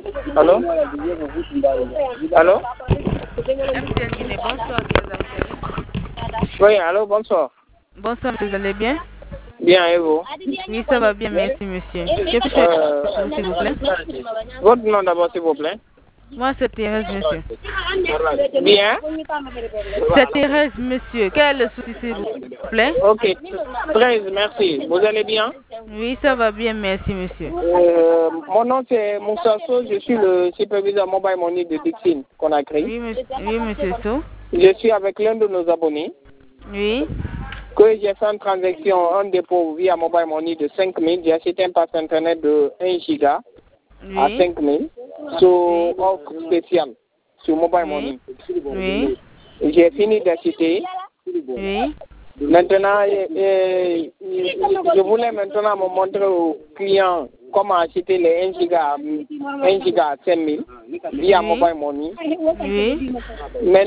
Allô? Allô? MTN Guinée, bonsoir. Oui, allô, bonsoir. Bonsoir, monsieur, vous allez bien? Bien, et vous? Oui, ça va bien, merci, monsieur. Que puis-je faire pour vous, s'il vous plaît? Votre nom d'abord, s'il vous plaît. Moi, c'est Thérèse, monsieur. Bien? C'est Thérèse, monsieur. Quel est le souci, s'il vous plaît? Ok, 13, merci. Vous allez bien? Oui, ça va bien, merci, monsieur. Mon nom c'est Moussa So, je suis le superviseur Mobile Money de Dixine qu'on a créé. Oui, monsieur So. Je suis avec l'un de nos abonnés Oui. que j'ai fait une transaction, un dépôt via Mobile Money de 5 000. J'ai acheté un pass internet de 1 giga à 5 000 sur offre spéciale sur Mobile Money. Oui. J'ai fini d'acheter. Oui. Maintenant, je voulais maintenant me montrer aux clients comment acheter les 1 giga à 5 000 via Mobile Money. Oui. Mais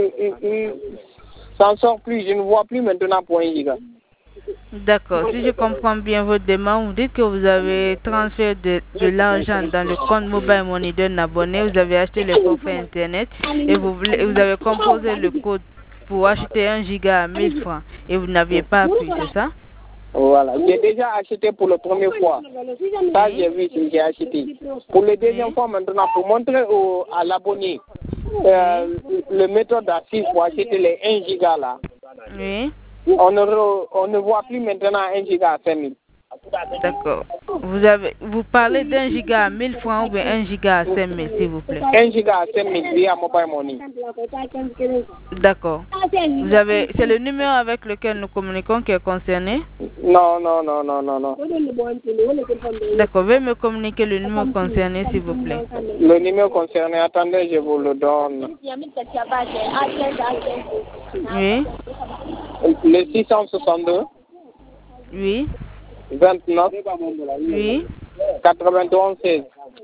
ça n'en sort plus, je ne vois plus maintenant pour 1 giga. D'accord. Si je comprends bien votre demande, vous dites que vous avez transféré de l'argent dans le compte Mobile Money d'un abonné, vous avez acheté le forfait Internet et vous avez composé le code pour acheter 1 giga à 1000 francs et vous n'aviez pas appris, c'est ça? Voilà, j'ai déjà acheté pour la première fois. Ça, j'ai vu que j'ai acheté. Pour la deuxième fois maintenant, pour montrer à l'abonné le méthode d'assise pour acheter les 1 giga là. Oui. On ne voit plus maintenant 1 giga à 5 000. D'accord. Vous parlez d'1 giga à 1000 francs ou bien 1 giga à 5 000, s'il vous plaît? 1 giga à 5 000 via Mobile Money. D'accord. C'est le numéro avec lequel nous communiquons qui est concerné? Non. D'accord. Veuillez me communiquer le numéro concerné, s'il vous plaît. Le numéro concerné, attendez, je vous le donne. Oui. Le 662. Oui. 29. Oui. 91 16.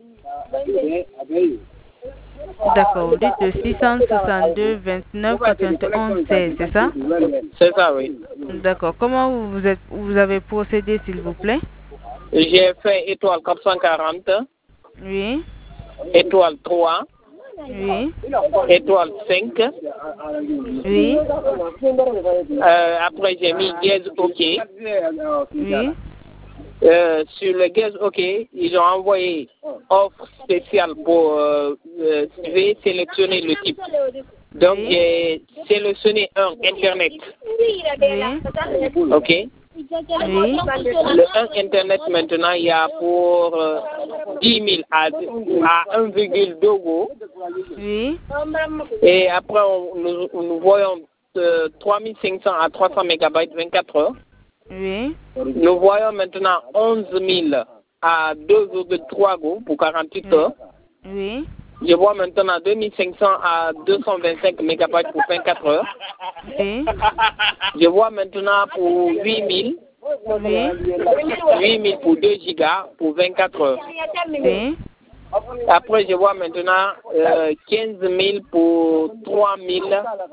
D'accord. Vous dites le 662 29 91 16, c'est ça? C'est ça, oui. D'accord. Comment vous avez procédé, s'il vous plaît? J'ai fait étoile 440. Oui. Étoile 3. Oui. Étoile 5. Oui. Après, j'ai mis gaz OK. Oui. Sur le gaz OK, ils ont envoyé offre spéciale pour sélectionner le type. Donc, j'ai sélectionné un Internet. Oui. OK. Oui. Le 1 Internet maintenant, il y a pour 10 000 à 1,2 go. Oui. Et après, nous voyons 3500 à 300 mégabytes 24 heures. Oui. Nous voyons maintenant 11 000 à 2,3 go pour 48 heures. Oui. Je vois maintenant 2500 à 225 mégabytes pour 24 heures. Oui. Je vois maintenant pour 8000. Oui. 8000 pour 2 gigas pour 24 heures. Oui. Après, je vois maintenant 15 000 pour 3 000.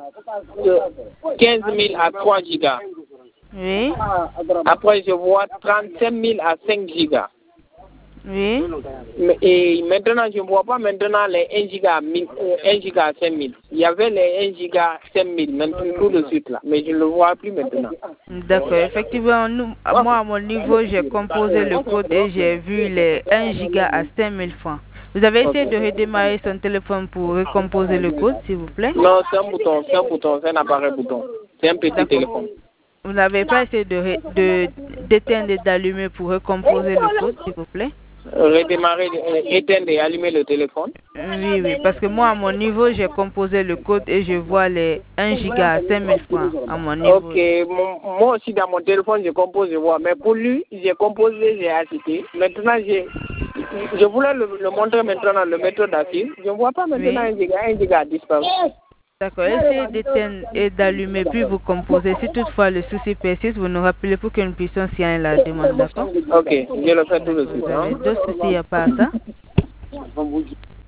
15 000 à 3 gigas. Oui. Après, je vois 35 000 à 5 gigas. Oui. Et maintenant, je ne vois pas maintenant les 1 giga à 1 giga à 5 000. Il y avait les 1 giga à 5 000 maintenant tout de suite là, mais je ne le vois plus maintenant. D'accord. Effectivement, moi, à mon niveau, j'ai composé le code et j'ai vu les 1 giga à 5 000 francs. Vous avez essayé de redémarrer son téléphone pour recomposer le code, s'il vous plaît? Non, c'est un bouton, c'est un appareil bouton. C'est un petit téléphone. Vous n'avez pas essayé d'éteindre et d'allumer pour recomposer le code, s'il vous plaît? Redémarrer, éteindre et allumer le téléphone. Oui, parce que moi, à mon niveau, j'ai composé le code et je vois les 1 giga à 5 000 francs à mon niveau. Ok, moi aussi dans mon téléphone, je compose, je vois. Mais pour lui, j'ai composé, j'ai acheté. Maintenant, je voulais le montrer maintenant le méthode d'assise. Je ne vois pas maintenant 1 giga a disparu. D'accord, essayez d'éteindre et d'allumer, puis vous composez. Si toutefois le souci persiste, vous nous rappelez pour que nous puissions signer la demande, d'accord? Ok, je le fais tout de suite. Vous avez d'autres soucis à part ça?